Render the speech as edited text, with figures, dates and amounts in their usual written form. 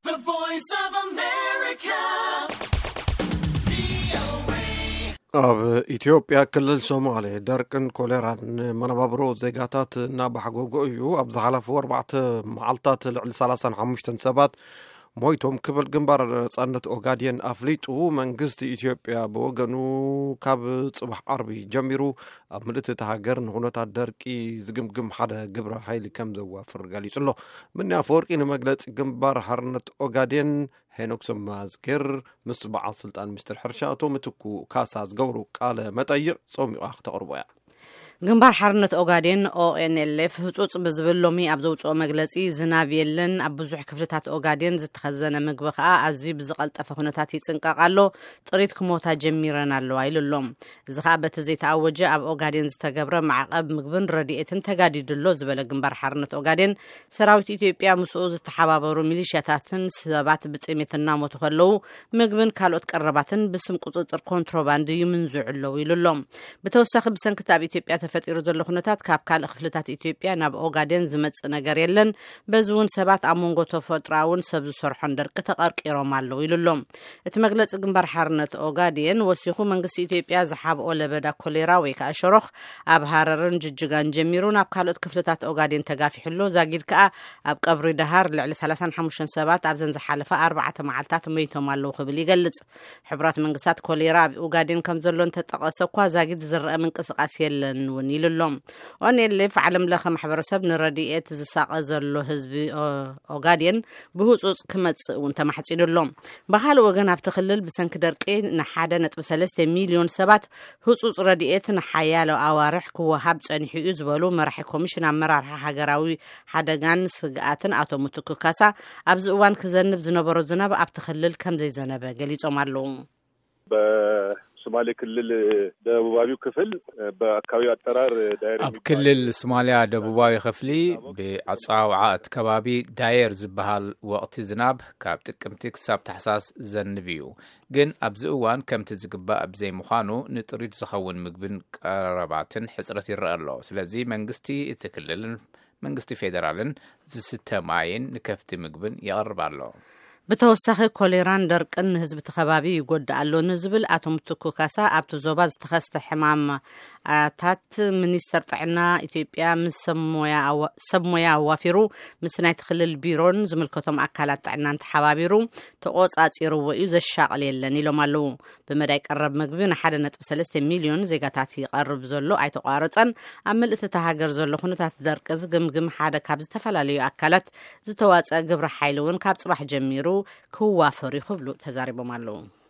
The Voice of America. ኢትዮጵያ ክልል ሶማሌ ደርቅን ኮሌራን መነባብሮ ዜጋታት እናባሓጎጎዩ ኣብ ዝሓለፉ 4 መዓልታት ልዕሊ 35 ሰባት ሞይቶም ክብል ግንባር ነጻነት ኦጋዴን ኣፍሊጡ መንግስቲ ኢትዮጵያ ብወገኑ ካብ ጽባሕ ዓርቢ ጀሚሩ ኣብ ምልእቲ ሃገር ንኹነታት ደርቂ ዝግምግም ሓደ ግብረ ኃይሊ ከም ዘዋፍር ገሊጹ ኣሎ። ምንያ አፈወርቂ ንመግለጺ ግንባር ሓርነት ኦጋዴን ሄኖክ ሰማዝጌር ምስ በዓል ስልጣን ሚኒስትር ሕርሻ አቶ ምትኩ ካሳ ዝገብሩ ቃለ መጠይቅ ጾሚቑ ተቕርቦያ። ግንባር ሓርነት ኦጋዴን ONLF ህጹጽ ብዝብል ሎሚ ኣብ ዘውጽኦ መግለጺ ዝናብ የለን ኣብ ብዙሕ ክፍልታት ኦጋዴን ዝተኸዘነ ምግቢ ከዓ ኣዝዩ ብዝቐልጠፈ ኩነታት ይጽንቀቕ ኣሎ ጥሪት ክሞታ ጀሚረን ኣለዋ ኢሉሎም። እዚ ከዓ በቲ ዘይተኣወጀ ኣብ ኦጋዴን ዝተገብረ ማዕቐብ ምግብን ረድኤትን ተጋዲድሎ ዝበለ ግንባር ሓርነት ኦጋዴን ሰራዊት ኢትዮጵያ ምስኡ ዝተሓባበሩ ሚሊሽያታትን ሰባት ብጥሜት እናሞቱ ከለዉ ምግብን ካልኦት ቀረባትን ብስም ቁጽጽር ኮንትሮባንድ ይምንዝዑ ኣለዉ ኢሉሎም። ብተወሳኺ ብሰንኪ ኣብ ኢትዮጵያ ተፈጢሩ ዘሎ ኩነታት ካብ ካልእ ክፍልታት ኢትዮጵያ ናብ ኦጋዴን ዝመጽእ ነገር የለን በዚ እውን ሰባት ኣብ መንጎ ተፈጥሮአውን ሰብ ዝሰርሖን ደርቂ ተቐርቂሮም ኣለዉ ኢሉሎም። እቲ መግለጺ ግንባር ሓርነት ኦጋዴን ወሲኹ መንግስቲ ኢትዮጵያ ዝሓብኦ ለበዳ ኮሌራ ወይ ከዓ ሸሮኽ ኣብ ሃረርን ጅጅጋን ጀሚሩ ናብ ካልኦት ክፍልታት ኦጋዴን ተጋፊሕሎ ዛጊድ ከዓ ኣብ ቀብሪ ዳሃር ልዕሊ 35 ሰባት ኣብ ዝሓለፈ 4 መዓልታት ሞይቶም ኣለዉ ክብል ይገልጽ። ሕቡራት መንግስታት ኮሌራ ኣብ ኦጋዴን ከም ዘሎ ተጠቐሰ እኳ ዛጊድ ዝረአ ምንቅስቓስ የለን ውን ኢሉሎም። ONLF ዓለም ለኸ ማሕበረሰብ ንረድኤት ዝሳቀ ዘሎ ህዝቢ ኦጋዴን ብህጹጽ ክመጽእ ውን ተማሕጺኑሎም። ብኻልእ ወገን ኣብቲ ክልል ብሰንኪ ደርቂ ን1.3 ሚልዮን ሰባት ህጹጽ ረድኤት ንሓያሎ ኣዋርሕ ክወሃብ ጸኒሑ እዩ ዝበሉ መራሒ ኮሚሽን ኣመራርሓ ሃገራዊ ሓደጋን ስግኣትን አቶ ምትኩ ካሳ ኣብዚ እዋን ክዘንብ ዝነበሮ ዝናብ ኣብቲ ክልል ከም ዘይዘነበ ገሊጾም ኣለዉ። ሶማሌ ክልል ደቡባዊ ክፍል በአካባቢው አጠራር ዳየር ኣብ ክልል ሶማሊያ ደቡባዊ ክፍሊ ብኣጻውዓ እቲ ከባቢ ዳየር ዝበሃል ወቅቲ ዝናብ ካብ ጥቅምቲ ክሳብ ታሕሳስ ዘንብ እዩ። ግን ኣብዚ እዋን ከምቲ ዝግባእ ብዘይምዃኑ ንጥሪት ዝኸውን ምግብን ቀረባትን ሕፅረት ይረአ ኣሎ። ስለዚ መንግስቲ እቲ ክልልን መንግስቲ ፌደራልን ዝስተ ማይን ንከፍቲ ምግብን የቕርብ ኣሎ። ብተወሳኺ ኮሌራን ደርቅን ህዝቢ ተኸባቢ ይጎዳእ ኣሎ ንዝብል አቶ ምትኩ ካሳ ኣብቲ ዞባ ዝተኸስተ ሕማማታት ሚኒስተር ጥዕና ኢትዮጵያ ምስ ሰብ ሞያ ኣዋፊሩ ምስ ናይቲ ክልል ቢሮን ዝምልከቶም ኣካላት ጥዕናን ተሓባቢሩ ተቆጻጺርዎ እዩ ዘሻቕል የለን ኢሎም ኣለዉ። ብመዳይ ቀረብ ምግቢ ን1.3 ሚልዮን ዜጋታት ይቐርብ ዘሎ ኣይተቋረፀን። ኣብ ምልእቲ ሃገር ዘሎ ኩነታት ደርቂ ዝግምግም ሓደ ካብ ዝተፈላለዩ ኣካላት ዝተዋፀ ግብረ ኃይሊ እውን ካብ ጽባሕ ጀሚሩ ክዋፈሩ ይኽብሉ ተዛሪቦም ኣለዉ።